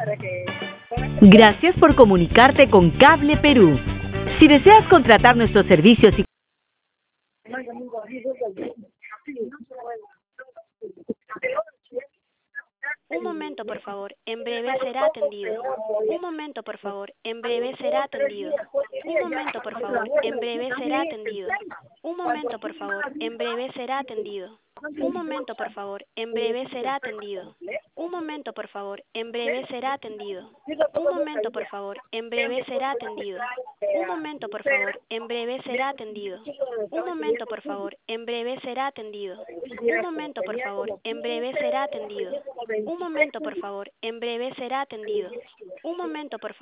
Gracias por comunicarte con Cable Perú. Si deseas contratar nuestros servicios y Un momento, por favor. En breve será atendido. Un momento, por favor. En breve será atendido. Un momento, por favor. En breve será atendido. Un momento, por favor. En breve será atendido. Un momento, por favor. En breve será atendido. Un momento, por favor. En breve será atendido. Un momento, por favor. En breve será atendido. Un momento, por favor. En breve será atendido. Un momento, por favor. En breve será atendido. Un momento, por favor. En breve será atendido. Un momento, por favor. En breve será atendido. Un momento, por favor.